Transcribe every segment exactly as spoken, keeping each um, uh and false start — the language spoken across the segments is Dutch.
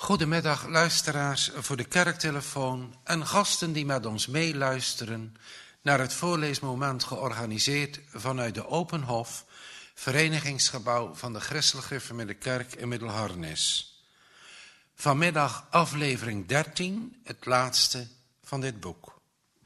Goedemiddag luisteraars voor de kerktelefoon en gasten die met ons meeluisteren naar het voorleesmoment georganiseerd vanuit de Openhof, verenigingsgebouw van de Christelijk Gereformeerde Kerk in Middelharnis. Vanmiddag aflevering dertien, het laatste van dit boek.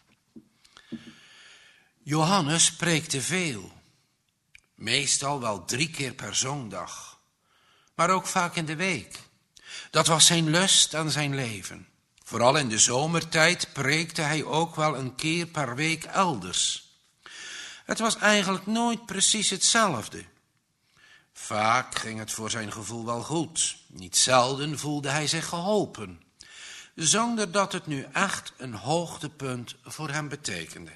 Johannes spreekte veel, meestal wel drie keer per zondag, maar ook vaak in de week. Dat was zijn lust en zijn leven. Vooral in de zomertijd preekte hij ook wel een keer per week elders. Het was eigenlijk nooit precies hetzelfde. Vaak ging het voor zijn gevoel wel goed. Niet zelden voelde hij zich geholpen, zonder dat het nu echt een hoogtepunt voor hem betekende.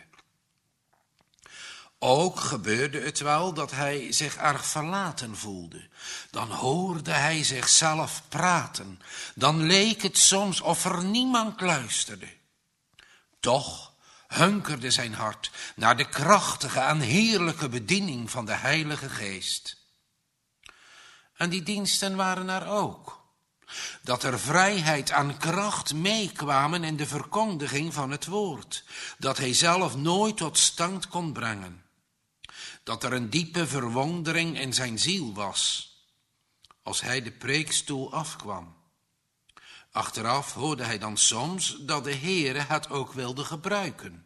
Ook gebeurde het wel dat hij zich erg verlaten voelde. Dan hoorde hij zichzelf praten. Dan leek het soms of er niemand luisterde. Toch hunkerde zijn hart naar de krachtige en heerlijke bediening van de Heilige Geest. En die diensten waren er ook. Dat er vrijheid en kracht meekwamen in de verkondiging van het woord, dat hij zelf nooit tot stand kon brengen. Dat er een diepe verwondering in zijn ziel was, als hij de preekstoel afkwam. Achteraf hoorde hij dan soms dat de Heere het ook wilde gebruiken.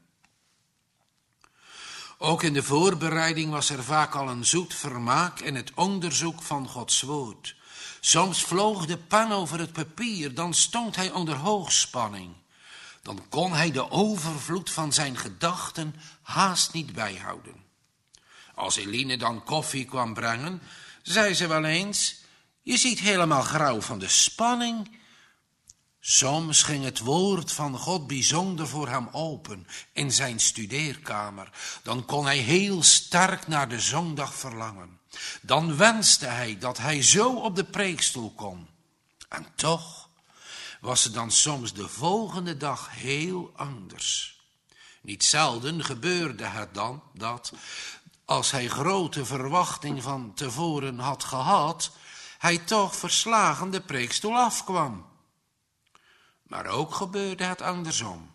Ook in de voorbereiding was er vaak al een zoet vermaak in het onderzoek van Gods woord. Soms vloog de pen over het papier, dan stond hij onder hoogspanning. Dan kon hij de overvloed van zijn gedachten haast niet bijhouden. Als Eline dan koffie kwam brengen, zei ze wel eens: je ziet helemaal grauw van de spanning. Soms ging het woord van God bijzonder voor hem open in zijn studeerkamer. Dan kon hij heel sterk naar de zondag verlangen. Dan wenste hij dat hij zo op de preekstoel kon. En toch was het dan soms de volgende dag heel anders. Niet zelden gebeurde het dan dat, als hij grote verwachting van tevoren had gehad, hij toch verslagen de preekstoel afkwam. Maar ook gebeurde het andersom.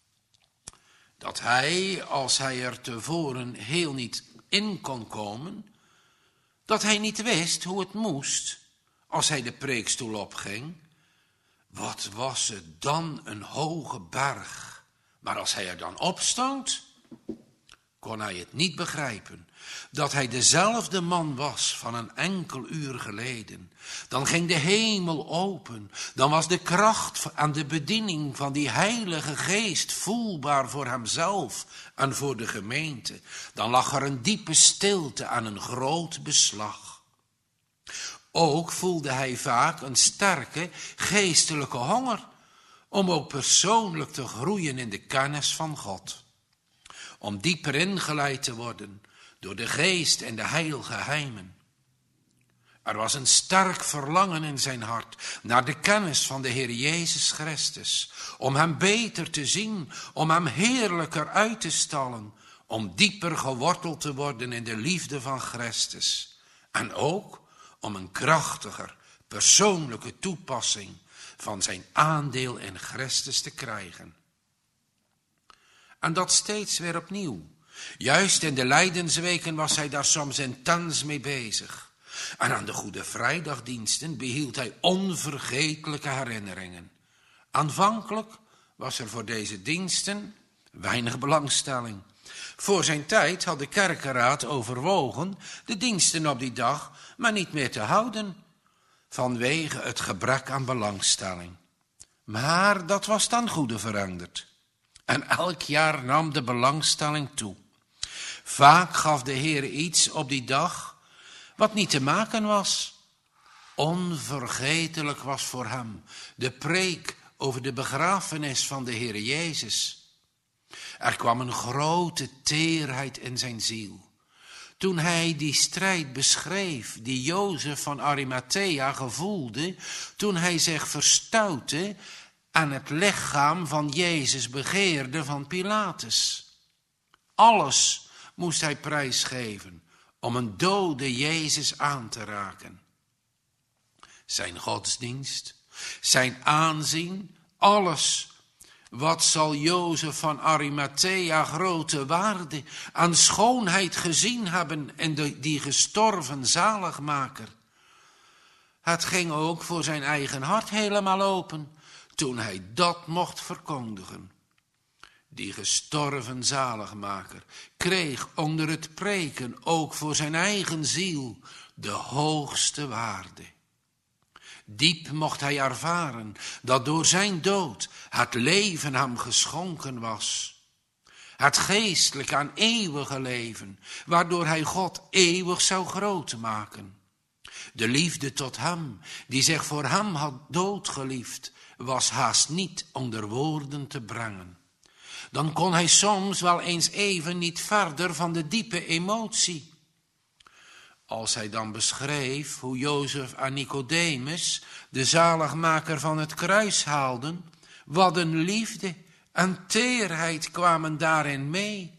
Dat hij, als hij er tevoren heel niet in kon komen, dat hij niet wist hoe het moest als hij de preekstoel opging. Wat was het dan een hoge berg. Maar als hij er dan opstond, kon hij het niet begrijpen, dat hij dezelfde man was van een enkel uur geleden. Dan ging de hemel open, dan was de kracht en de bediening van die Heilige Geest voelbaar voor hemzelf en voor de gemeente. Dan lag er een diepe stilte en een groot beslag. Ook voelde hij vaak een sterke geestelijke honger, om ook persoonlijk te groeien in de kennis van God. Om dieper ingeleid te worden door de geest en de heilgeheimen. Er was een sterk verlangen in zijn hart naar de kennis van de Heer Jezus Christus. Om hem beter te zien, om hem heerlijker uit te stallen. Om dieper geworteld te worden in de liefde van Christus. En ook om een krachtiger, persoonlijke toepassing van zijn aandeel in Christus te krijgen. En dat steeds weer opnieuw. Juist in de lijdensweken was hij daar soms intens mee bezig. En aan de Goede Vrijdagdiensten behield hij onvergetelijke herinneringen. Aanvankelijk was er voor deze diensten weinig belangstelling. Voor zijn tijd had de kerkenraad overwogen de diensten op die dag maar niet meer te houden, vanwege het gebrek aan belangstelling. Maar dat was ten goede veranderd. En elk jaar nam de belangstelling toe. Vaak gaf de Heer iets op die dag wat niet te maken was. Onvergetelijk was voor hem de preek over de begrafenis van de Heer Jezus. Er kwam een grote teerheid in zijn ziel. Toen hij die strijd beschreef die Jozef van Arimathea gevoelde, toen hij zich verstoutte aan het lichaam van Jezus begeerde van Pilatus. Alles moest hij prijsgeven om een dode Jezus aan te raken. Zijn godsdienst Zijn aanzien, alles wat zal Jozef van Arimathea grote waarde aan schoonheid gezien hebben en de, die gestorven zaligmaker. Het ging ook voor zijn eigen hart helemaal open toen hij dat mocht verkondigen. Die gestorven zaligmaker kreeg onder het preken ook voor zijn eigen ziel de hoogste waarde. Diep mocht hij ervaren dat door zijn dood het leven hem geschonken was. Het geestelijk en eeuwige leven, waardoor hij God eeuwig zou groot maken. De liefde tot hem, die zich voor hem had doodgeliefd, was haast niet onder woorden te brengen. Dan kon hij soms wel eens even niet verder van de diepe emotie. Als hij dan beschreef hoe Jozef en Nicodemus de zaligmaker van het kruis haalden, wat een liefde en teerheid kwamen daarin mee.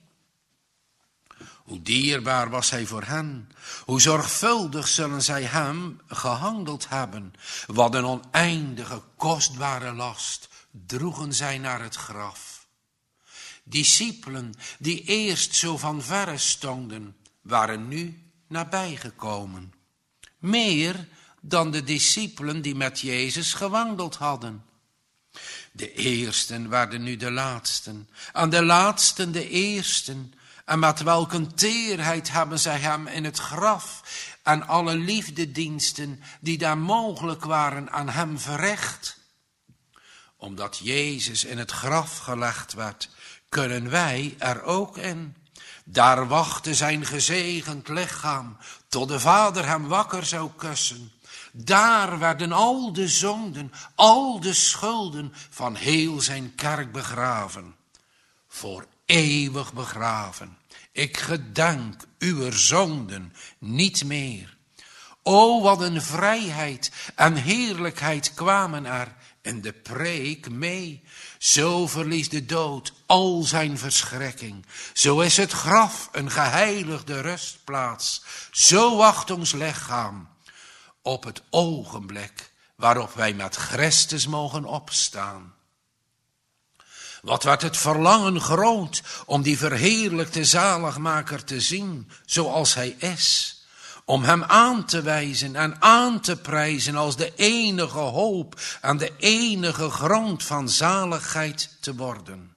Hoe dierbaar was hij voor hen, hoe zorgvuldig zullen zij hem gehandeld hebben. Wat een oneindige kostbare last droegen zij naar het graf. Discipelen die eerst zo van verre stonden, waren nu nabijgekomen. Meer dan de discipelen die met Jezus gewandeld hadden. De eersten werden nu de laatsten, en de laatsten de eersten. En met welke teerheid hebben zij hem in het graf en alle liefdediensten die daar mogelijk waren aan hem verricht. Omdat Jezus in het graf gelegd werd, kunnen wij er ook in. Daar wachtte zijn gezegend lichaam, tot de Vader hem wakker zou kussen. Daar werden al de zonden, al de schulden van heel zijn kerk begraven. Voor eeuwig begraven. Ik gedenk uw zonden niet meer. O, wat een vrijheid en heerlijkheid kwamen er in de preek mee. Zo verliest de dood al zijn verschrikking. Zo is het graf een geheiligde rustplaats. Zo wacht ons lichaam op het ogenblik waarop wij met Christus mogen opstaan. Wat werd het verlangen groot om die verheerlijkte zaligmaker te zien zoals hij is. Om hem aan te wijzen en aan te prijzen als de enige hoop en de enige grond van zaligheid te worden.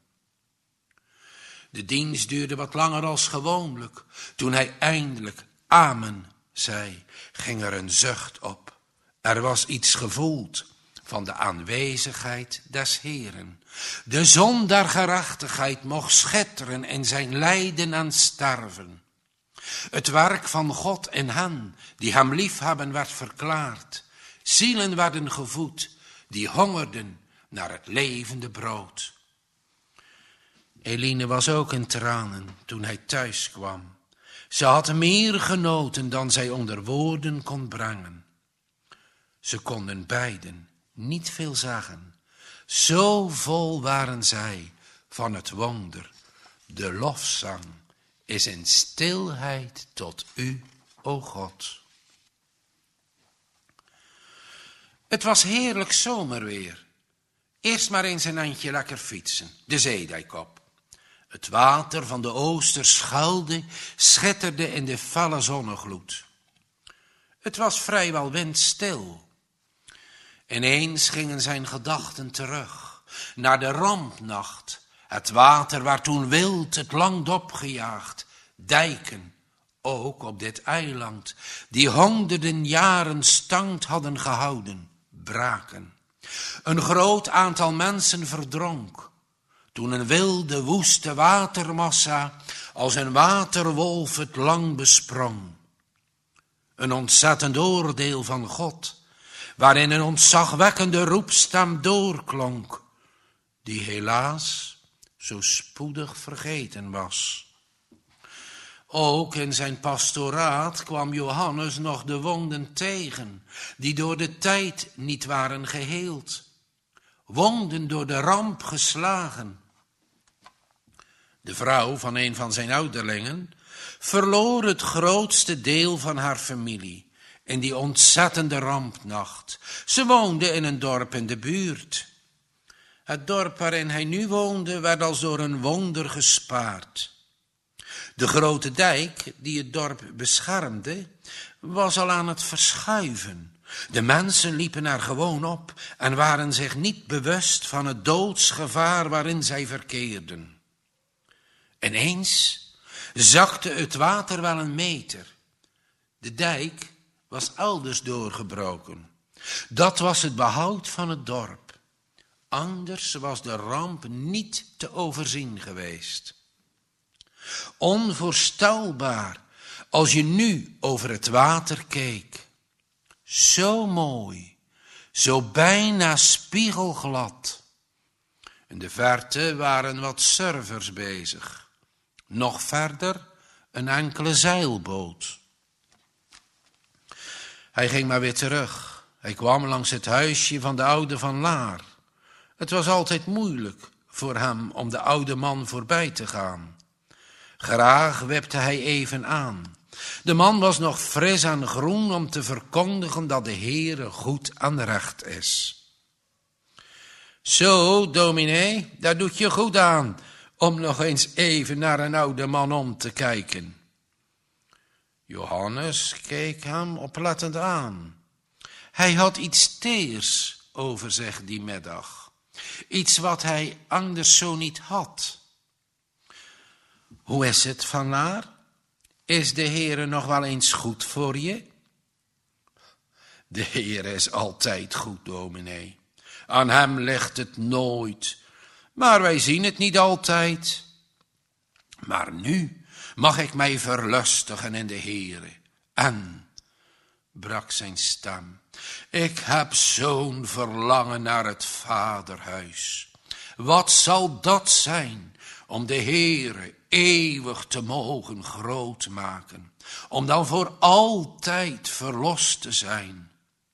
De dienst duurde wat langer als gewoonlijk. Toen hij eindelijk amen zei, ging er een zucht op. Er was iets gevoeld van de aanwezigheid des Heeren. De zon der gerechtigheid mocht schitteren in zijn lijden en sterven. Het werk van God in hen, die hem liefhebben, werd verklaard. Zielen werden gevoed, die hongerden naar het levende brood. Eline was ook in tranen toen hij thuis kwam. Ze had meer genoten dan zij onder woorden kon brengen. Ze konden beiden niet veel zeggen. Zo vol waren zij van het wonder. De lofzang is in stilheid tot u, o God. Het was heerlijk zomerweer. Eerst maar eens een eindje lekker fietsen, de zeedijk op. Het water van de Oosterschelde schitterde in de felle zonnegloed. Het was vrijwel windstil. Ineens gingen zijn gedachten terug naar de rampnacht. Het water waar toen wild het land opgejaagd. Dijken, ook op dit eiland, die honderden jaren stand hadden gehouden, braken. Een groot aantal mensen verdronk. Toen een wilde, woeste watermassa als een waterwolf het lang besprong. Een ontzettend oordeel van God, waarin een ontzagwekkende roepstem doorklonk, die helaas zo spoedig vergeten was. Ook in zijn pastoraat kwam Johannes nog de wonden tegen, die door de tijd niet waren geheeld. Wonden door de ramp geslagen. De vrouw van een van zijn ouderlingen verloor het grootste deel van haar familie in die ontzettende rampnacht. Ze woonde in een dorp in de buurt. Het dorp waarin hij nu woonde werd als door een wonder gespaard. De grote dijk die het dorp beschermde was al aan het verschuiven. De mensen liepen er gewoon op en waren zich niet bewust van het doodsgevaar waarin zij verkeerden. Ineens zakte het water wel een meter. De dijk was elders doorgebroken. Dat was het behoud van het dorp. Anders was de ramp niet te overzien geweest. Onvoorstelbaar als je nu over het water keek. Zo mooi, zo bijna spiegelglad. In de verte waren wat surfers bezig. Nog verder een enkele zeilboot. Hij ging maar weer terug. Hij kwam langs het huisje van de oude Van Laar. Het was altijd moeilijk voor hem om de oude man voorbij te gaan. Graag wipte hij even aan. De man was nog fris en groen om te verkondigen dat de Heere goed en recht is. Zo, dominee, daar doet je goed aan om nog eens even naar een oude man om te kijken. Johannes keek hem oplettend aan. Hij had iets teers over zich die middag. Iets wat hij anders zo niet had. Hoe is het, Van Laar? Is de Heere nog wel eens goed voor je? De Heere is altijd goed, dominee. Aan hem ligt het nooit. Maar wij zien het niet altijd. Maar nu mag ik mij verlustigen in de Heere. En, brak zijn stem, ik heb zo'n verlangen naar het vaderhuis. Wat zal dat zijn om de Heere eeuwig te mogen groot maken, om dan voor altijd verlost te zijn.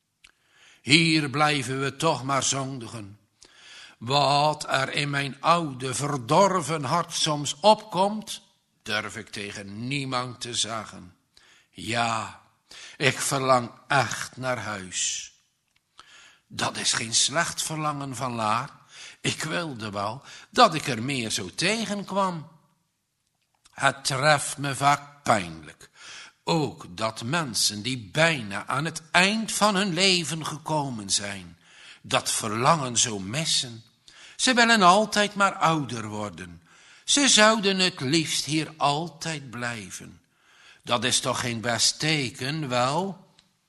Hier blijven we toch maar zondigen. Wat er in mijn oude verdorven hart soms opkomt, durf ik tegen niemand te zeggen. Ja, ik verlang echt naar huis. Dat is geen slecht verlangen, Van Laar. Ik wilde wel dat ik er meer zo tegenkwam. Het treft me vaak pijnlijk. Ook dat mensen die bijna aan het eind van hun leven gekomen zijn, dat verlangen zo missen. Ze willen altijd maar ouder worden. Ze zouden het liefst hier altijd blijven. Dat is toch geen best teken, wel?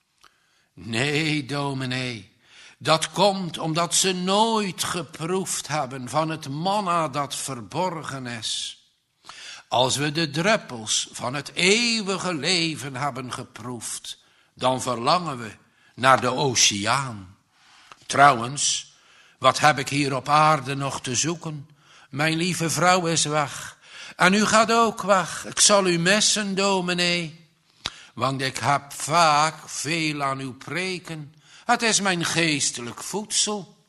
Nee, dominee. Dat komt omdat ze nooit geproefd hebben van het manna dat verborgen is. Als we de druppels van het eeuwige leven hebben geproefd, dan verlangen we naar de oceaan. Trouwens, wat heb ik hier op aarde nog te zoeken? Mijn lieve vrouw is weg. En u gaat ook weg. Ik zal u missen, dominee. Want ik heb vaak veel aan uw preken. Het is mijn geestelijk voedsel.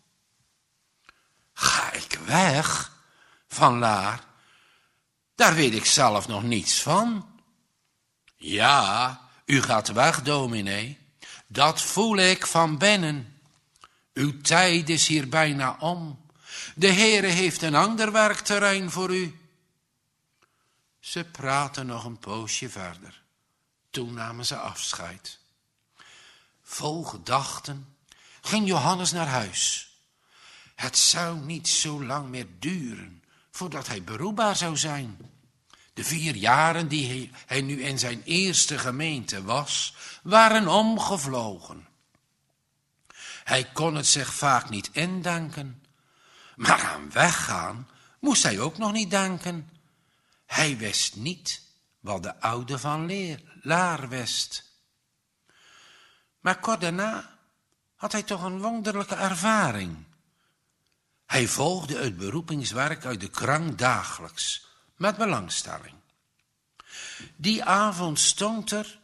Ga ik weg, Van Laar? Daar weet ik zelf nog niets van. Ja, u gaat weg, dominee. Dat voel ik van binnen. Uw tijd is hier bijna om. De Heere heeft een ander werkterrein voor u. Ze praten nog een poosje verder. Toen namen ze afscheid. Vol gedachten ging Johannes naar huis. Het zou niet zo lang meer duren voordat hij beroepbaar zou zijn. De vier jaren die hij, hij nu in zijn eerste gemeente was, waren omgevlogen. Hij kon het zich vaak niet indenken. Maar aan weggaan moest hij ook nog niet denken. Hij wist niet wat de oude Van Laar wist. Maar kort daarna had hij toch een wonderlijke ervaring. Hij volgde het beroepingswerk uit de krant dagelijks, met belangstelling. Die avond stond er,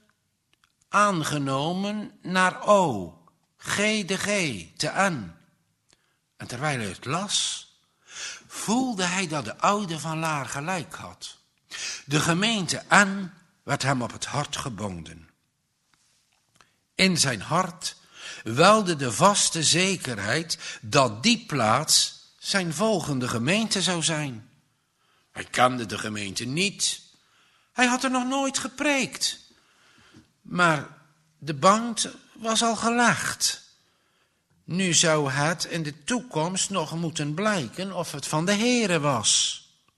aangenomen naar O, G de G, te N. En terwijl hij het las, voelde hij dat de oude Van Laar gelijk had. De gemeente N werd hem op het hart gebonden. In zijn hart welde de vaste zekerheid dat die plaats zijn volgende gemeente zou zijn. Hij kende de gemeente niet. Hij had er nog nooit gepreekt. Maar de band was al gelegd. Nu zou het in de toekomst nog moeten blijken of het van de Heere was.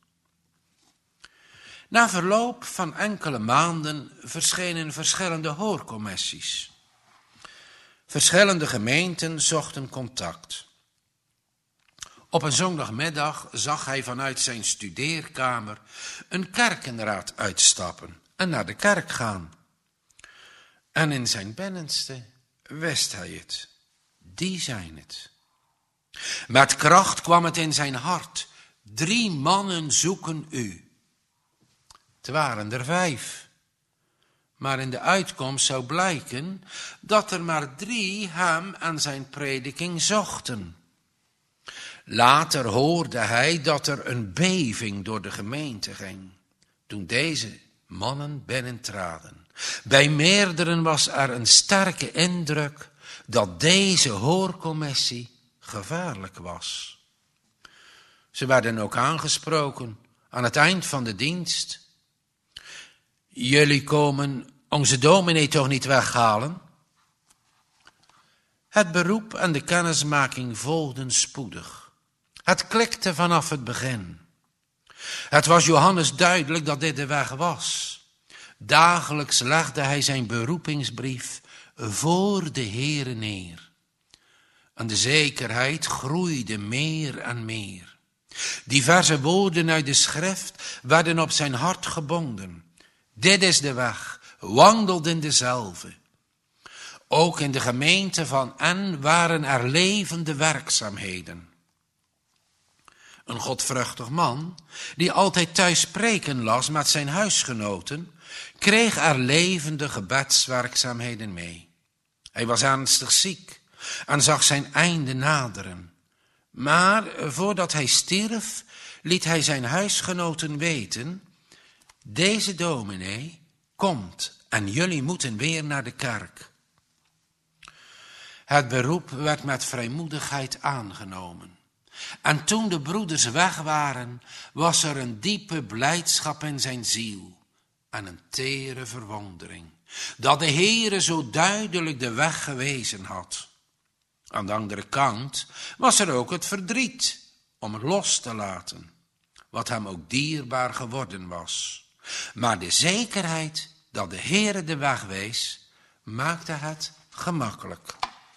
Na verloop van enkele maanden verschenen verschillende hoorcommissies. Verschillende gemeenten zochten contact. Op een zondagmiddag zag hij vanuit zijn studeerkamer een kerkenraad uitstappen en naar de kerk gaan. En in zijn binnenste wist hij het. Die zijn het. Met kracht kwam het in zijn hart. Drie mannen zoeken u. Het waren er vijf. Maar in de uitkomst zou blijken dat er maar drie hem en zijn prediking zochten. Later hoorde hij dat er een beving door de gemeente ging, toen deze mannen binnentraden. Bij meerderen was er een sterke indruk dat deze hoorcommissie gevaarlijk was. Ze werden ook aangesproken aan het eind van de dienst. Jullie komen onze dominee toch niet weghalen? Het beroep en de kennismaking volgden spoedig. Het klikte vanaf het begin. Het was Johannes duidelijk dat dit de weg was. Dagelijks legde hij zijn beroepingsbrief voor de Heere neer. En de zekerheid groeide meer en meer. Diverse woorden uit de schrift werden op zijn hart gebonden. Dit is de weg, wandelt in dezelfde. Ook in de gemeente van En waren er levende werkzaamheden. Een godvruchtig man, die altijd thuis preken las met zijn huisgenoten, kreeg er levende gebedswerkzaamheden mee. Hij was ernstig ziek en zag zijn einde naderen. Maar voordat hij stierf, liet hij zijn huisgenoten weten: deze dominee komt en jullie moeten weer naar de kerk. Het beroep werd met vrijmoedigheid aangenomen. En toen de broeders weg waren, was er een diepe blijdschap in zijn ziel en een tere verwondering, dat de Heere zo duidelijk de weg gewezen had. Aan de andere kant was er ook het verdriet om het los te laten, wat hem ook dierbaar geworden was. Maar de zekerheid dat de Heere de weg wees, maakte het gemakkelijk.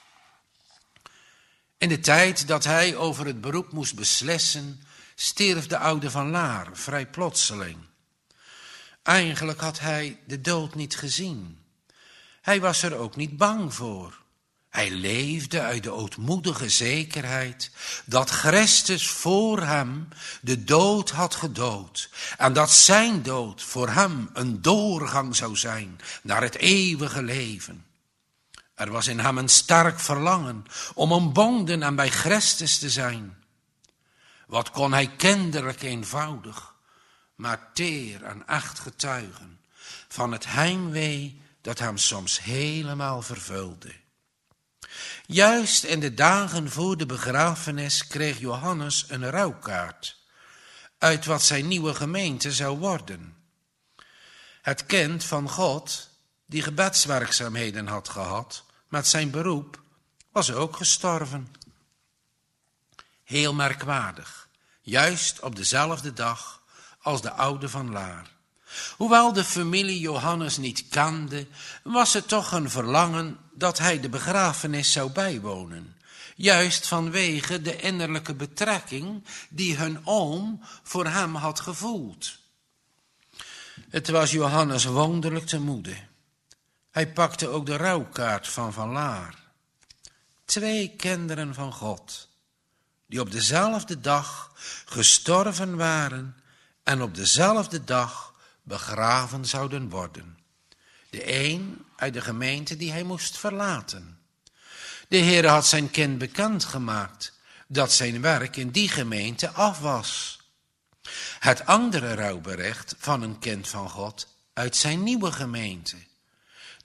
In de tijd dat hij over het beroep moest beslissen, stierf de oude van Laar vrij plotseling. Eigenlijk had hij de dood niet gezien. Hij was er ook niet bang voor. Hij leefde uit de ootmoedige zekerheid dat Christus voor hem de dood had gedood en dat zijn dood voor hem een doorgang zou zijn naar het eeuwige leven. Er was in hem een sterk verlangen om ontbonden en bij Christus te zijn. Wat kon hij kinderlijk eenvoudig, maar teer en echt getuigen van het heimwee dat hem soms helemaal vervulde. Juist in de dagen voor de begrafenis kreeg Johannes een rouwkaart uit wat zijn nieuwe gemeente zou worden. Het kind van God, die gebedswerkzaamheden had gehad met zijn beroep, was ook gestorven. Heel merkwaardig, juist op dezelfde dag als de oude van Laar. Hoewel de familie Johannes niet kende, was het toch een verlangen dat hij de begrafenis zou bijwonen. Juist vanwege de innerlijke betrekking die hun oom voor hem had gevoeld. Het was Johannes wonderlijk te moede. Hij pakte ook de rouwkaart van Van Laar. Twee kinderen van God, die op dezelfde dag gestorven waren en op dezelfde dag begraven zouden worden. De een uit de gemeente die hij moest verlaten. De Heer had zijn kind bekendgemaakt dat zijn werk in die gemeente af was. Het andere rouwbericht van een kind van God uit zijn nieuwe gemeente.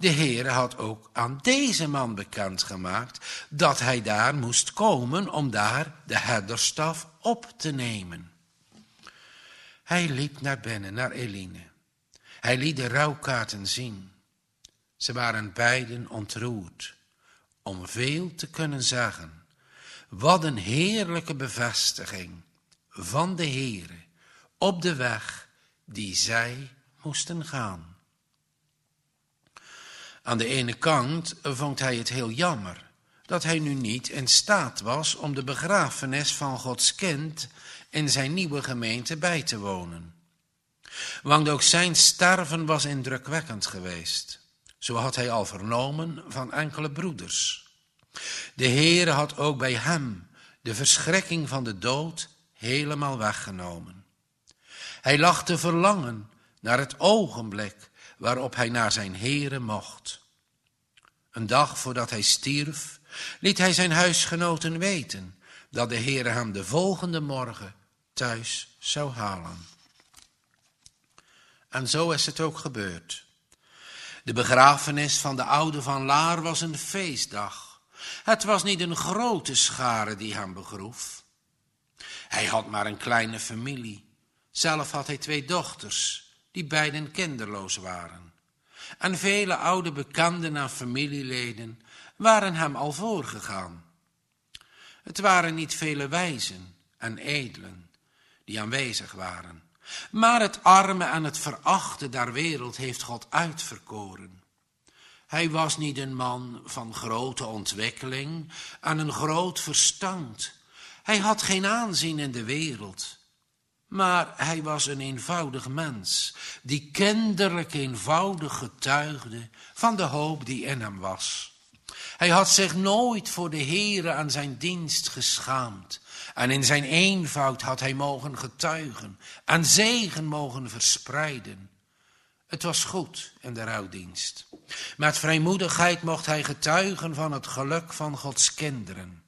De Heere had ook aan deze man bekendgemaakt dat hij daar moest komen om daar de herderstaf op te nemen. Hij liep naar binnen, naar Eline. Hij liet de rouwkaarten zien. Ze waren beiden ontroerd om veel te kunnen zeggen. Wat een heerlijke bevestiging van de Heere op de weg die zij moesten gaan. Aan de ene kant vond hij het heel jammer dat hij nu niet in staat was om de begrafenis van Gods kind in zijn nieuwe gemeente bij te wonen. Want ook zijn sterven was indrukwekkend geweest. Zo had hij al vernomen van enkele broeders. De Heere had ook bij hem de verschrikking van de dood helemaal weggenomen. Hij lag te verlangen naar het ogenblik waarop hij naar zijn Heere mocht. Een dag voordat hij stierf, liet hij zijn huisgenoten weten dat de Heere hem de volgende morgen thuis zou halen. En zo is het ook gebeurd. De begrafenis van de oude van Laar was een feestdag. Het was niet een grote schare die hem begroef. Hij had maar een kleine familie. Zelf had hij twee dochters, die beiden kinderloos waren. En vele oude bekenden en familieleden waren hem al voorgegaan. Het waren niet vele wijzen en edelen die aanwezig waren. Maar het arme en het verachte der wereld heeft God uitverkoren. Hij was niet een man van grote ontwikkeling en een groot verstand. Hij had geen aanzien in de wereld. Maar hij was een eenvoudig mens, die kinderlijk eenvoudig getuigde van de hoop die in hem was. Hij had zich nooit voor de Heere aan zijn dienst geschaamd. En in zijn eenvoud had hij mogen getuigen en zegen mogen verspreiden. Het was goed in de rouwdienst. Met vrijmoedigheid mocht hij getuigen van het geluk van Gods kinderen.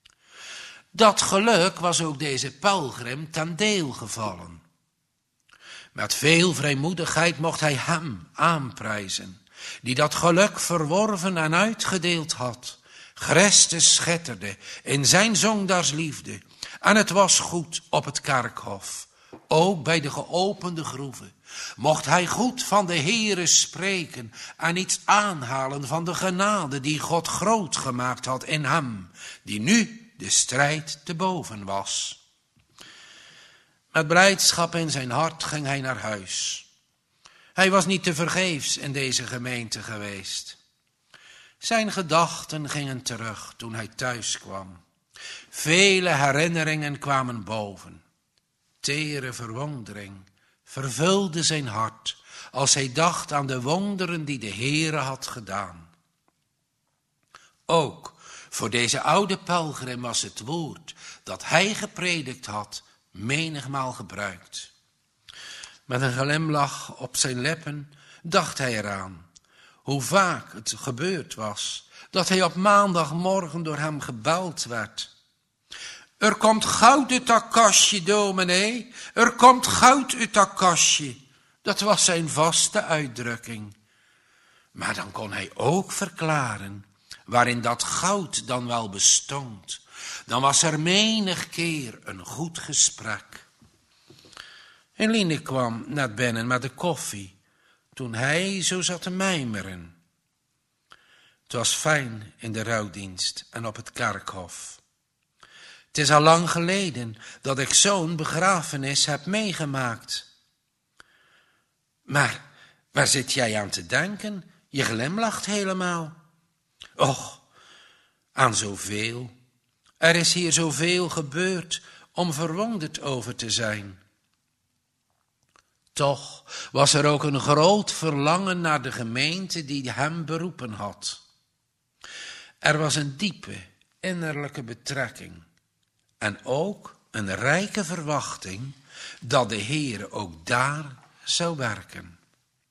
Dat geluk was ook deze pelgrim ten deel gevallen. Met veel vrijmoedigheid mocht hij hem aanprijzen, die dat geluk verworven en uitgedeeld had. Christus schitterde in zijn zondaarsliefde en het was goed op het kerkhof. Ook bij de geopende groeven mocht hij goed van de Heere spreken en iets aanhalen van de genade die God groot gemaakt had in hem, die nu de strijd te boven was. Met blijdschap in zijn hart ging hij naar huis. Hij was niet tevergeefs in deze gemeente geweest. Zijn gedachten gingen terug toen hij thuis kwam. Vele herinneringen kwamen boven. Tere verwondering vervulde zijn hart als hij dacht aan de wonderen die de Heere had gedaan. Ook voor deze oude pelgrim was het woord dat hij gepredikt had menigmaal gebruikt. Met een glimlach op zijn lippen dacht hij eraan hoe vaak het gebeurd was dat hij op maandagmorgen door hem gebeld werd. Er komt goud uit dat kastje, dominee, er komt goud uit dat kastje. Dat was zijn vaste uitdrukking. Maar dan kon hij ook verklaren waarin dat goud dan wel bestond. Dan was er menig keer een goed gesprek. Eline kwam naar binnen met de koffie, toen hij zo zat te mijmeren. Het was fijn in de rouwdienst en op het kerkhof. Het is al lang geleden dat ik zo'n begrafenis heb meegemaakt. Maar waar zit jij aan te denken? Je glimlacht helemaal. Och, aan zoveel. Er is hier zoveel gebeurd om verwonderd over te zijn. Toch was er ook een groot verlangen naar de gemeente die hem beroepen had. Er was een diepe innerlijke betrekking en ook een rijke verwachting dat de Heere ook daar zou werken.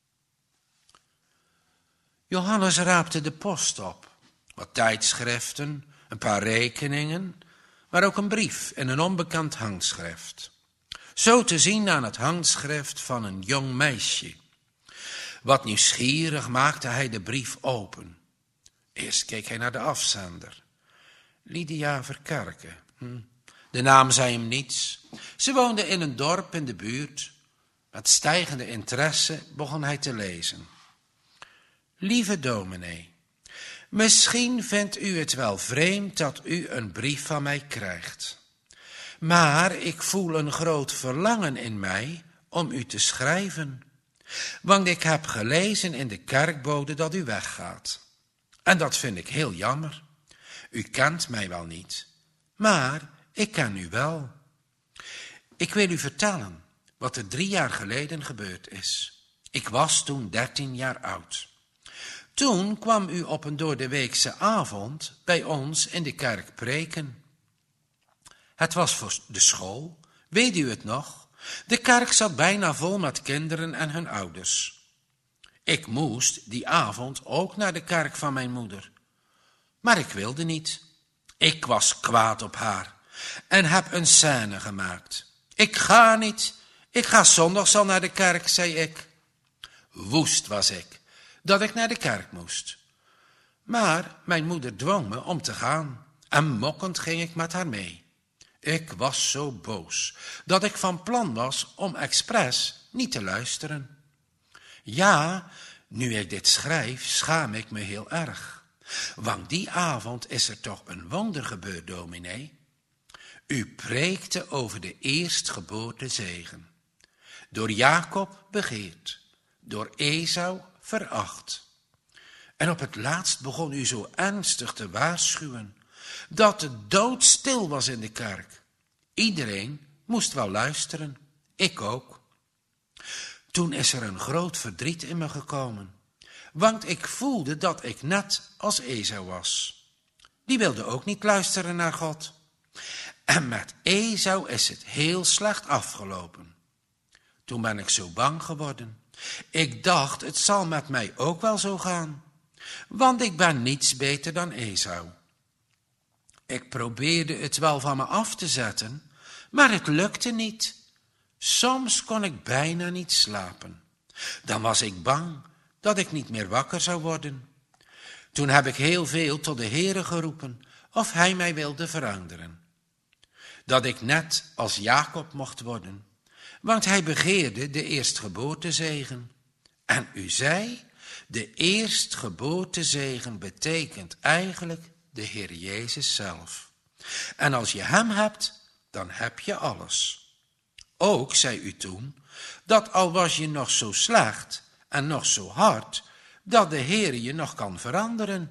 Johannes raapte de post op, wat tijdschriften, een paar rekeningen, maar ook een brief in een onbekend handschrift. Zo te zien aan het handschrift van een jong meisje. Wat nieuwsgierig maakte hij de brief open. Eerst keek hij naar de afzender. Lydia Verkerke. Hm. De naam zei hem niets. Ze woonde in een dorp in de buurt. Met stijgende interesse begon hij te lezen. Lieve dominee, misschien vindt u het wel vreemd dat u een brief van mij krijgt. Maar ik voel een groot verlangen in mij om u te schrijven. Want ik heb gelezen in de kerkbode dat u weggaat. En dat vind ik heel jammer. U kent mij wel niet, maar ik ken u wel. Ik wil u vertellen wat er drie jaar geleden gebeurd is. Ik was toen dertien jaar oud. Toen kwam u op een doordeweekse avond bij ons in de kerk preken. Het was voor de school, weet u het nog? De kerk zat bijna vol met kinderen en hun ouders. Ik moest die avond ook naar de kerk van mijn moeder. Maar ik wilde niet. Ik was kwaad op haar en heb een scène gemaakt. Ik ga niet, ik ga zondags al naar de kerk, zei ik. Woest was ik dat ik naar de kerk moest. Maar mijn moeder dwong me om te gaan en mokkend ging ik met haar mee. Ik was zo boos dat ik van plan was om expres niet te luisteren. Ja, nu ik dit schrijf, schaam ik me heel erg. Want die avond is er toch een wonder gebeurd, dominee. U preekte over de eerstgeboorte zegen. Door Jacob begeerd, door Esau veracht. En op het laatst begon u zo ernstig te waarschuwen dat het doodstil was in de kerk. Iedereen moest wel luisteren, ik ook. Toen is er een groot verdriet in me gekomen, want ik voelde dat ik net als Esau was. Die wilde ook niet luisteren naar God. En met Esau is het heel slecht afgelopen. Toen ben ik zo bang geworden. Ik dacht, het zal met mij ook wel zo gaan, want ik ben niets beter dan Esau. Ik probeerde het wel van me af te zetten, maar het lukte niet. Soms kon ik bijna niet slapen. Dan was ik bang dat ik niet meer wakker zou worden. Toen heb ik heel veel tot de Heere geroepen of hij mij wilde veranderen. Dat ik net als Jacob mocht worden, want hij begeerde de eerstgeboortezegen. En u zei, de eerstgeboortezegen betekent eigenlijk de Heer Jezus zelf. En als je hem hebt, dan heb je alles. Ook zei u toen, dat al was je nog zo slecht en nog zo hard, dat de Heer je nog kan veranderen.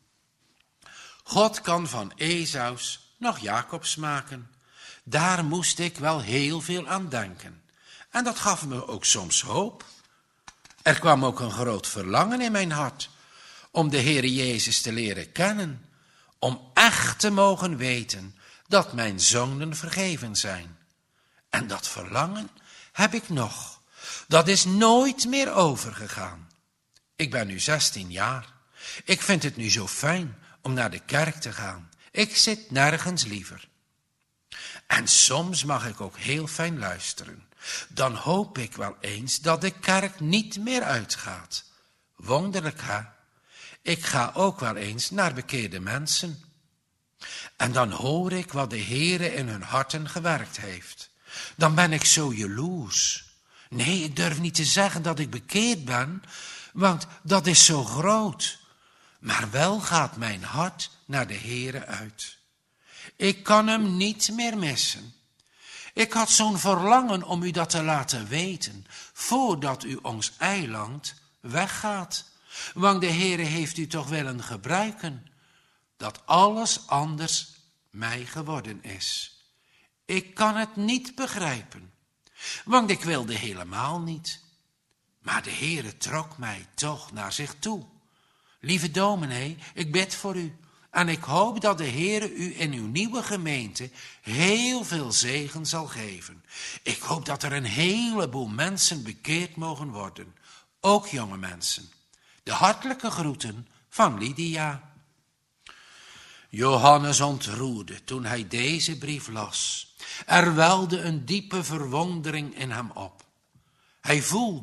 God kan van Esaus nog Jacobs maken. Daar moest ik wel heel veel aan denken. En dat gaf me ook soms hoop. Er kwam ook een groot verlangen in mijn hart om de Heere Jezus te leren kennen, om echt te mogen weten dat mijn zonden vergeven zijn. En dat verlangen heb ik nog. Dat is nooit meer overgegaan. Ik ben nu zestien jaar. Ik vind het nu zo fijn om naar de kerk te gaan. Ik zit nergens liever. En soms mag ik ook heel fijn luisteren. Dan hoop ik wel eens dat de kerk niet meer uitgaat. Wonderlijk, hè? Ik ga ook wel eens naar bekeerde mensen. En dan hoor ik wat de Heere in hun harten gewerkt heeft. Dan ben ik zo jaloers. Nee, ik durf niet te zeggen dat ik bekeerd ben, want dat is zo groot. Maar wel gaat mijn hart naar de Heere uit. Ik kan hem niet meer missen. Ik had zo'n verlangen om u dat te laten weten, voordat u ons eiland weggaat. Want de Heere heeft u toch willen gebruiken, dat alles anders mij geworden is. Ik kan het niet begrijpen, want ik wilde helemaal niet. Maar de Heere trok mij toch naar zich toe. Lieve dominee, ik bid voor u. En ik hoop dat de Heere u in uw nieuwe gemeente heel veel zegen zal geven. Ik hoop dat er een heleboel mensen bekeerd mogen worden. Ook jonge mensen. De hartelijke groeten van Lydia. Johannes ontroerde toen hij deze brief las. Er welde een diepe verwondering in hem op. Hij voelde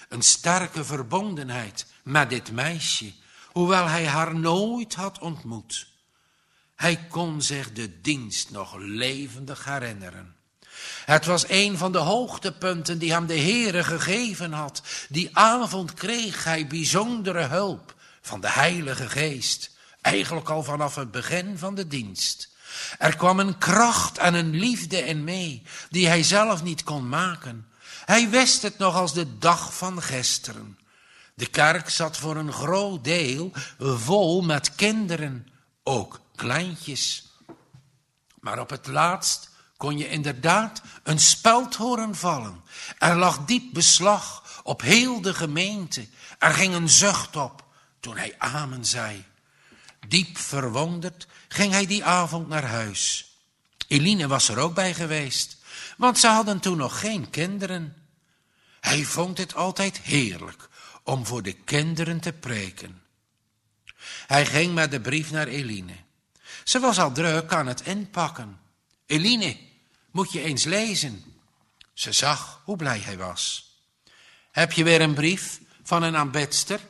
een sterke verbondenheid met dit meisje, hoewel hij haar nooit had ontmoet. Hij kon zich de dienst nog levendig herinneren. Het was een van de hoogtepunten die hem de Heere gegeven had. Die avond kreeg hij bijzondere hulp van de Heilige Geest. Eigenlijk al vanaf het begin van de dienst. Er kwam een kracht en een liefde in mee, die hij zelf niet kon maken. Hij wist het nog als de dag van gisteren. De kerk zat voor een groot deel vol met kinderen, ook kleintjes. Maar op het laatst kon je inderdaad een speld horen vallen. Er lag diep beslag op heel de gemeente. Er ging een zucht op toen hij amen zei. Diep verwonderd ging hij die avond naar huis. Eline was er ook bij geweest, want ze hadden toen nog geen kinderen. Hij vond het altijd heerlijk om voor de kinderen te preken. Hij ging met de brief naar Eline. Ze was al druk aan het inpakken. Eline, moet je eens lezen. Ze zag hoe blij hij was. Heb je weer een brief van een aanbidster?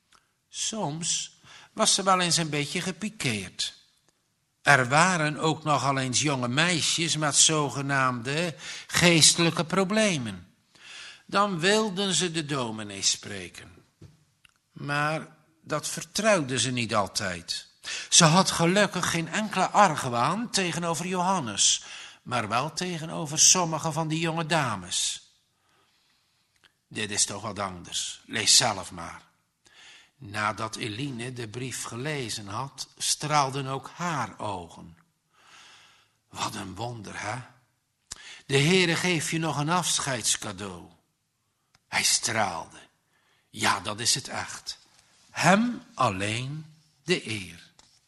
Soms was ze wel eens een beetje gepikeerd. Er waren ook nogal eens jonge meisjes met zogenaamde geestelijke problemen. Dan wilden ze de dominee spreken. Maar dat vertrouwde ze niet altijd. Ze had gelukkig geen enkele argwaan tegenover Johannes, maar wel tegenover sommige van die jonge dames. Dit is toch wat anders, lees zelf maar. Nadat Eline de brief gelezen had, straalden ook haar ogen. Wat een wonder, hè? De Heere geeft je nog een afscheidscadeau. Hij straalde. Ja, dat is het echt. Hem alleen de eer.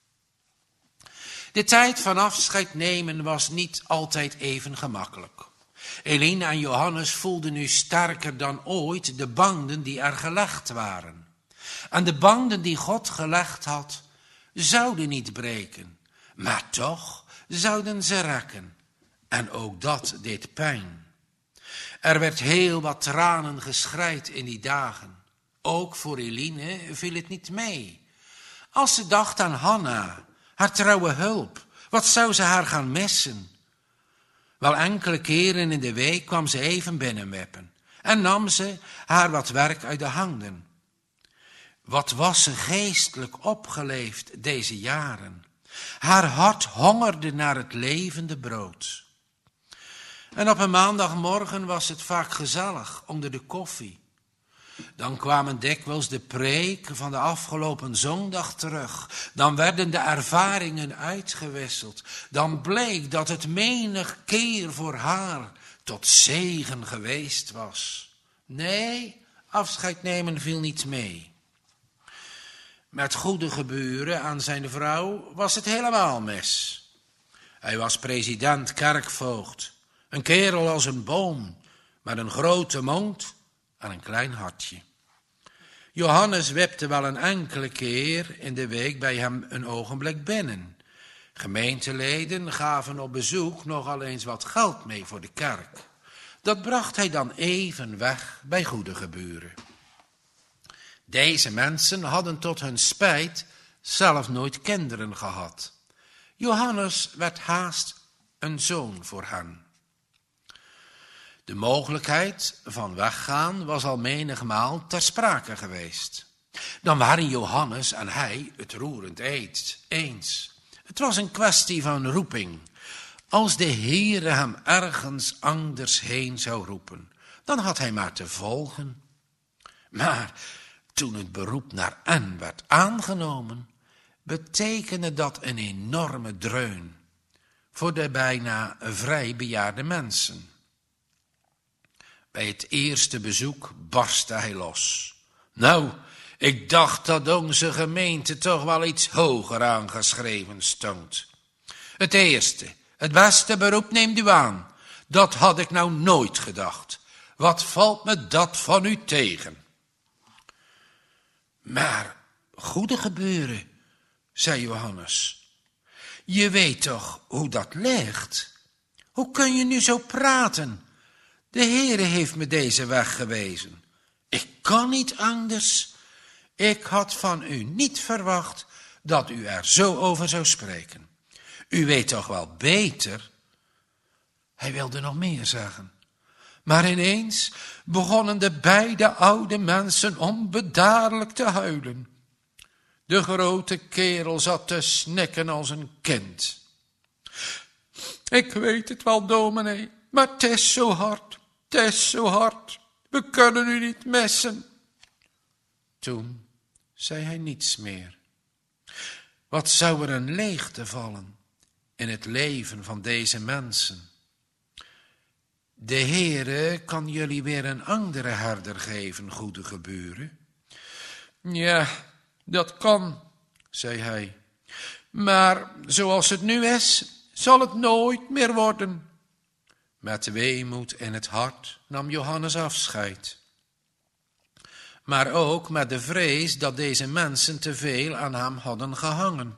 De tijd van afscheid nemen was niet altijd even gemakkelijk. Eline en Johannes voelden nu sterker dan ooit de banden die er gelegd waren. En de banden die God gelegd had, zouden niet breken, maar toch zouden ze rekken. En ook dat deed pijn. Er werd heel wat tranen geschreid in die dagen. Ook voor Eline viel het niet mee. Als ze dacht aan Hanna, haar trouwe hulp, wat zou ze haar gaan missen? Wel enkele keren in de week kwam ze even binnenwippen en nam ze haar wat werk uit de handen. Wat was ze geestelijk opgeleefd deze jaren. Haar hart hongerde naar het levende brood. En op een maandagmorgen was het vaak gezellig onder de koffie. Dan kwamen dikwijls de preken van de afgelopen zondag terug. Dan werden de ervaringen uitgewisseld. Dan bleek dat het menig keer voor haar tot zegen geweest was. Nee, afscheid nemen viel niet mee. Met goede geburen aan zijn vrouw was het helemaal mis. Hij was president kerkvoogd. Een kerel als een boom, met een grote mond en een klein hartje. Johannes wipte wel een enkele keer in de week bij hem een ogenblik binnen. Gemeenteleden gaven op bezoek nogal eens wat geld mee voor de kerk. Dat bracht hij dan even weg bij goede geburen. Deze mensen hadden tot hun spijt zelf nooit kinderen gehad. Johannes werd haast een zoon voor hen. De mogelijkheid van weggaan was al menigmaal ter sprake geweest. Dan waren Johannes en hij het roerend eens. Het was een kwestie van roeping. Als de Heere hem ergens anders heen zou roepen, dan had hij maar te volgen. Maar toen het beroep naar N werd aangenomen, betekende dat een enorme dreun voor de bijna vrij bejaarde mensen. Bij het eerste bezoek barstte hij los. Nou, ik dacht dat onze gemeente toch wel iets hoger aangeschreven stond. Het eerste, het beste beroep neemt u aan. Dat had ik nou nooit gedacht. Wat valt me dat van u tegen? Maar, goede gebeuren, zei Johannes. Je weet toch hoe dat ligt? Hoe kun je nu zo praten? De Heere heeft me deze weg gewezen. Ik kan niet anders. Ik had van u niet verwacht dat u er zo over zou spreken. U weet toch wel beter? Hij wilde nog meer zeggen. Maar ineens begonnen de beide oude mensen onbedaarlijk te huilen. De grote kerel zat te snikken als een kind. Ik weet het wel, dominee, maar het is zo hard, het is zo hard. We kunnen u niet missen. Toen zei hij niets meer. Wat zou er een leegte vallen in het leven van deze mensen? De Heere kan jullie weer een andere herder geven, goede geburen. Ja, dat kan, zei hij. Maar zoals het nu is, zal het nooit meer worden. Met weemoed in het hart nam Johannes afscheid. Maar ook met de vrees dat deze mensen te veel aan hem hadden gehangen.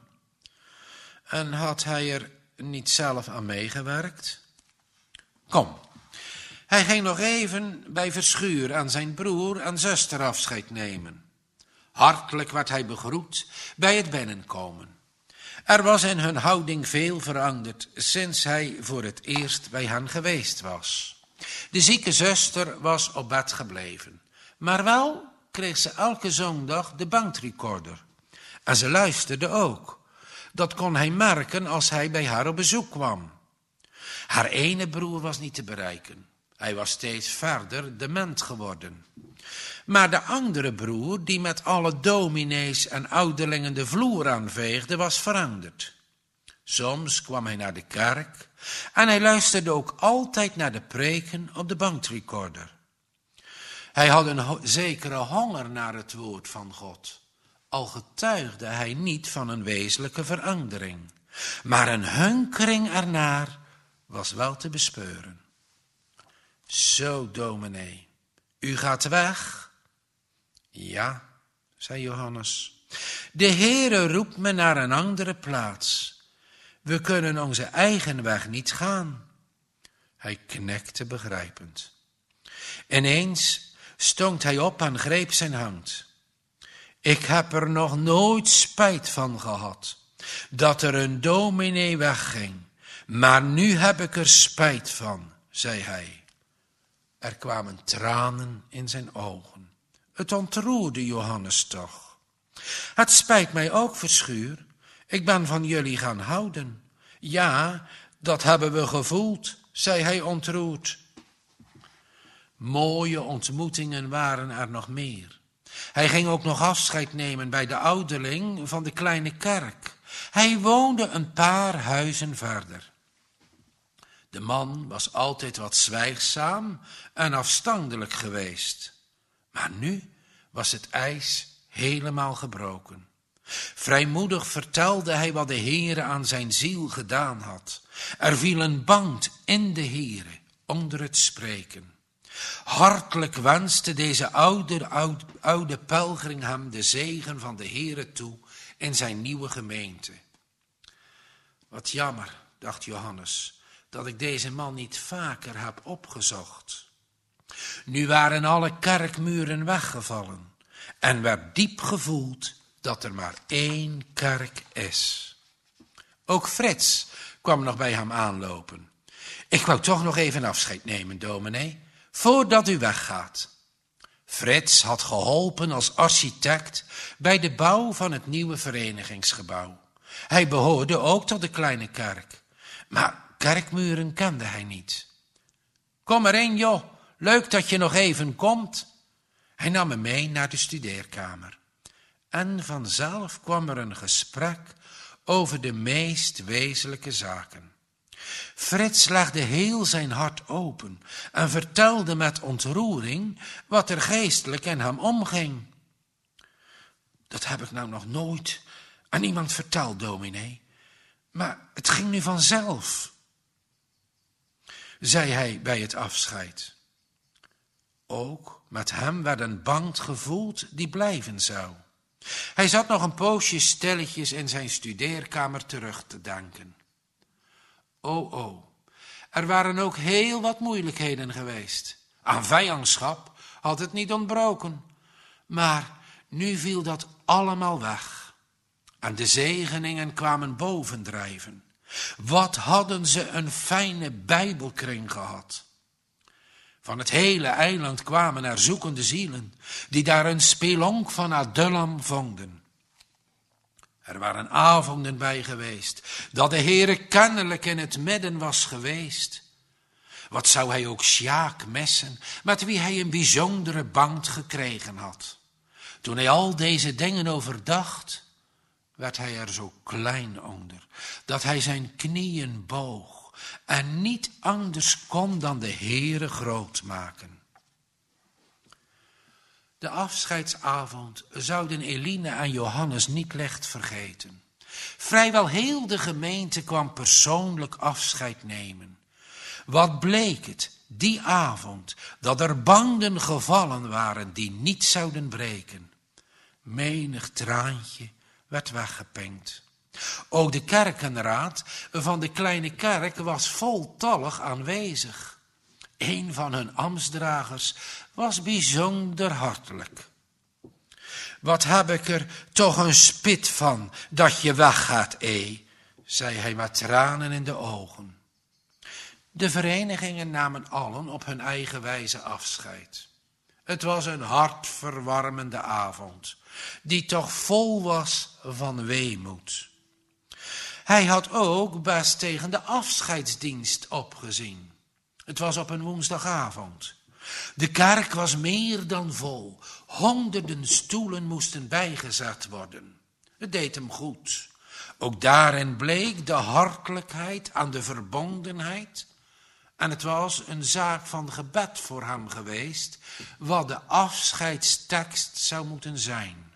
En had hij er niet zelf aan meegewerkt? Kom, hij ging nog even bij Verschuur aan zijn broer en zuster afscheid nemen. Hartelijk werd hij begroet bij het binnenkomen. Er was in hun houding veel veranderd sinds hij voor het eerst bij hen geweest was. De zieke zuster was op bed gebleven, maar wel kreeg ze elke zondag de bandrecorder. En ze luisterde ook. Dat kon hij merken als hij bij haar op bezoek kwam. Haar ene broer was niet te bereiken. Hij was steeds verder dement geworden. Maar de andere broer, die met alle dominees en ouderlingen de vloer aanveegde, was veranderd. Soms kwam hij naar de kerk en hij luisterde ook altijd naar de preken op de bandrecorder. Hij had een ho- zekere honger naar het woord van God, al getuigde hij niet van een wezenlijke verandering. Maar een hunkering ernaar was wel te bespeuren. Zo, dominee, u gaat weg? Ja, zei Johannes. De Heere roept me naar een andere plaats. We kunnen onze eigen weg niet gaan. Hij knikte begrijpend. Ineens stond hij op en greep zijn hand. Ik heb er nog nooit spijt van gehad dat er een dominee wegging, maar nu heb ik er spijt van, zei hij. Er kwamen tranen in zijn ogen. Het ontroerde Johannes toch. Het spijt mij ook, Verschuur. Ik ben van jullie gaan houden. Ja, dat hebben we gevoeld, zei hij ontroerd. Mooie ontmoetingen waren er nog meer. Hij ging ook nog afscheid nemen bij de ouderling van de kleine kerk. Hij woonde een paar huizen verder. De man was altijd wat zwijgzaam en afstandelijk geweest. Maar nu was het ijs helemaal gebroken. Vrijmoedig vertelde hij wat de Heere aan zijn ziel gedaan had. Er viel een band in de Heere onder het spreken. Hartelijk wenste deze oude, oude, oude pelgrim hem de zegen van de Heere toe in zijn nieuwe gemeente. Wat jammer, dacht Johannes, dat ik deze man niet vaker heb opgezocht. Nu waren alle kerkmuren weggevallen en werd diep gevoeld dat er maar één kerk is. Ook Frits kwam nog bij hem aanlopen. Ik wou toch nog even afscheid nemen, dominee, voordat u weggaat. Frits had geholpen als architect bij de bouw van het nieuwe verenigingsgebouw. Hij behoorde ook tot de kleine kerk, maar kerkmuren kende hij niet. Kom erin, joh, leuk dat je nog even komt. Hij nam me mee naar de studeerkamer. En vanzelf kwam er een gesprek over de meest wezenlijke zaken. Frits legde heel zijn hart open en vertelde met ontroering wat er geestelijk in hem omging. Dat heb ik nou nog nooit aan iemand verteld, dominee, maar het ging nu vanzelf, zei hij bij het afscheid. Ook met hem werd een band gevoeld die blijven zou. Hij zat nog een poosje stilletjes in zijn studeerkamer terug te denken. O, o, er waren ook heel wat moeilijkheden geweest. Aan vijandschap had het niet ontbroken, Maar nu viel dat allemaal weg. En de zegeningen kwamen bovendrijven. Wat hadden ze een fijne bijbelkring gehad. Van het hele eiland kwamen er zoekende zielen, die daar een spelonk van Adullam vonden. Er waren avonden bij geweest, dat de Heere kennelijk in het midden was geweest. Wat zou hij ook Sjaak missen, met wie hij een bijzondere band gekregen had. Toen hij al deze dingen overdacht, werd hij er zo klein onder, dat hij zijn knieën boog en niet anders kon dan de Heere groot maken. De afscheidsavond zouden Eline en Johannes niet licht vergeten. Vrijwel heel de gemeente kwam persoonlijk afscheid nemen. Wat bleek het, die avond, dat er banden gevallen waren die niet zouden breken. Menig traantje werd weggepinkt. Ook de kerkenraad van de kleine kerk was voltallig aanwezig. Een van hun ambtsdragers was bijzonder hartelijk. Wat heb ik er toch een spit van dat je weggaat, E, zei hij met tranen in de ogen. De verenigingen namen allen op hun eigen wijze afscheid. Het was een hartverwarmende avond, die toch vol was van weemoed. Hij had ook best tegen de afscheidsdienst opgezien. Het was op een woensdagavond. De kerk was meer dan vol. Honderden stoelen moesten bijgezet worden. Het deed hem goed. Ook daarin bleek de hartelijkheid aan de verbondenheid. En het was een zaak van gebed voor hem geweest, wat de afscheidstekst zou moeten zijn.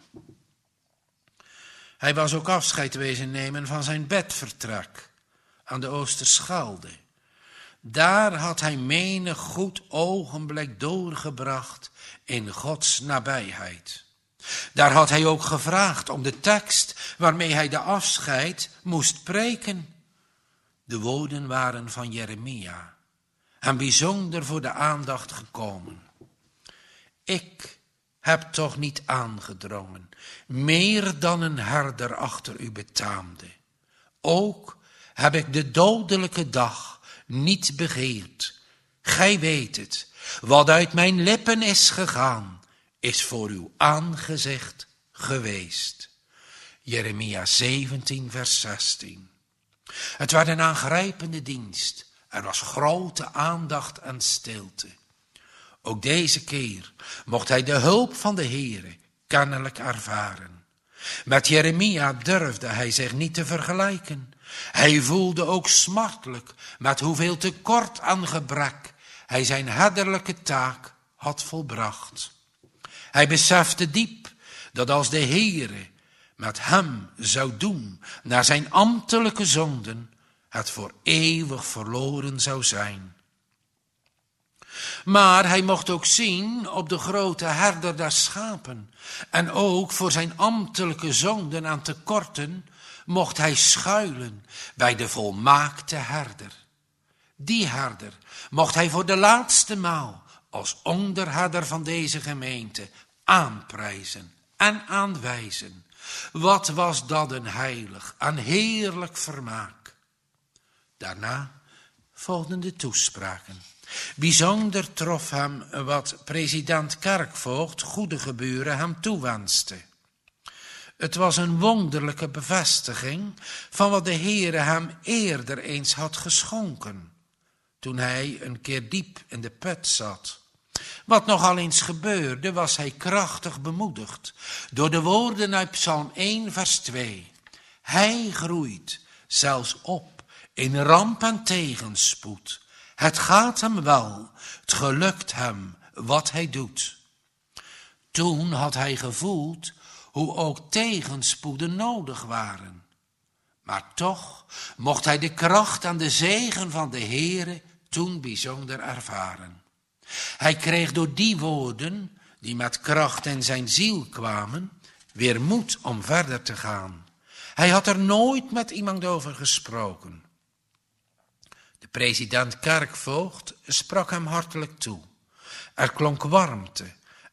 Hij was ook afscheid wezen nemen van zijn bedvertrek aan de Oosterschelde. Daar had hij menig goed ogenblik doorgebracht in Gods nabijheid. Daar had hij ook gevraagd om de tekst waarmee hij de afscheid moest preken. De woorden waren van Jeremia, hem bijzonder voor de aandacht gekomen. Ik heb toch niet aangedrongen, meer dan een herder achter u betaamde. Ook heb ik de dodelijke dag niet begeerd. Gij weet het, wat uit mijn lippen is gegaan, is voor uw aangezicht geweest. Jeremia zeventien, vers zestien. Het werd een aangrijpende dienst. Er was grote aandacht en stilte. Ook deze keer mocht hij de hulp van de Heere kennelijk ervaren. Met Jeremia durfde hij zich niet te vergelijken. Hij voelde ook smartelijk met hoeveel tekort aan gebrek hij zijn herderlijke taak had volbracht. Hij besefte diep dat als de Heere met hem zou doen naar zijn ambtelijke zonden, het voor eeuwig verloren zou zijn. Maar hij mocht ook zien op de grote herder der schapen. En ook voor zijn ambtelijke zonden en tekorten mocht hij schuilen bij de volmaakte herder. Die herder mocht hij voor de laatste maal als onderherder van deze gemeente aanprijzen en aanwijzen. Wat was dat een heilig en heerlijk vermaak. Daarna volgden de toespraken. Bijzonder trof hem wat president Kerkvoogd Goedegeburen hem toewenste. Het was een wonderlijke bevestiging van wat de Heere hem eerder eens had geschonken, toen hij een keer diep in de put zat. Wat nogal eens gebeurde, was hij krachtig bemoedigd door de woorden uit Psalm één, vers twee. Hij groeit zelfs op in ramp en tegenspoed. Het gaat hem wel, het gelukt hem wat hij doet. Toen had hij gevoeld hoe ook tegenspoeden nodig waren. Maar toch mocht hij de kracht en de zegen van de Heere toen bijzonder ervaren. Hij kreeg door die woorden, die met kracht in zijn ziel kwamen, weer moed om verder te gaan. Hij had er nooit met iemand over gesproken. De president Kerkvoogd sprak hem hartelijk toe. Er klonk warmte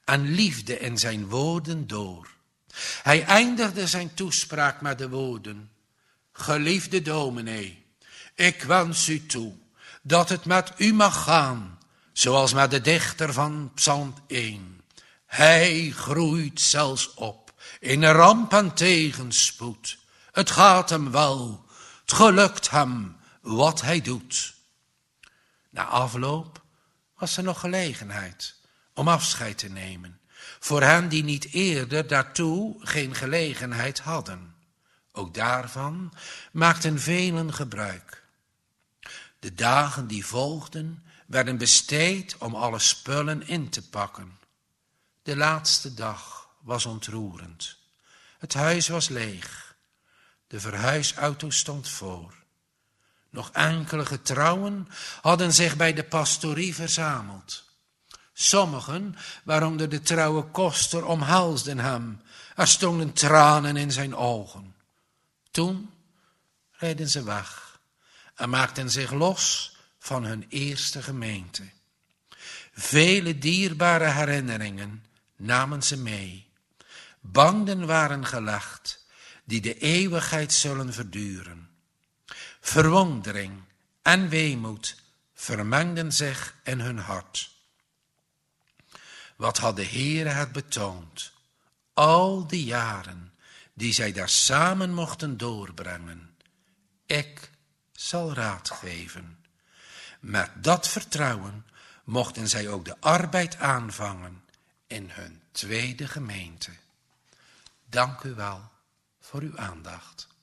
en liefde in zijn woorden door. Hij eindigde zijn toespraak met de woorden: Geliefde dominee, ik wens u toe dat het met u mag gaan, zoals met de dichter van Psalm één. Hij groeit zelfs op in ramp en tegenspoed. Het gaat hem wel, het gelukt hem wat hij doet. Na afloop was er nog gelegenheid om afscheid te nemen, voor hen die niet eerder daartoe geen gelegenheid hadden. Ook daarvan maakten velen gebruik. De dagen die volgden werden besteed om alle spullen in te pakken. De laatste dag was ontroerend. Het huis was leeg. De verhuisauto stond voor. Nog enkele getrouwen hadden zich bij de pastorie verzameld. Sommigen, waaronder de trouwe koster, omhelsden hem. Er stonden tranen in zijn ogen. Toen reden ze weg en maakten zich los van hun eerste gemeente. Vele dierbare herinneringen namen ze mee. Banden waren gelegd die de eeuwigheid zullen verduren. Verwondering en weemoed vermengden zich in hun hart. Wat had de Heere het betoond, al die jaren die zij daar samen mochten doorbrengen. Ik zal raad geven. Met dat vertrouwen mochten zij ook de arbeid aanvangen in hun tweede gemeente. Dank u wel voor uw aandacht.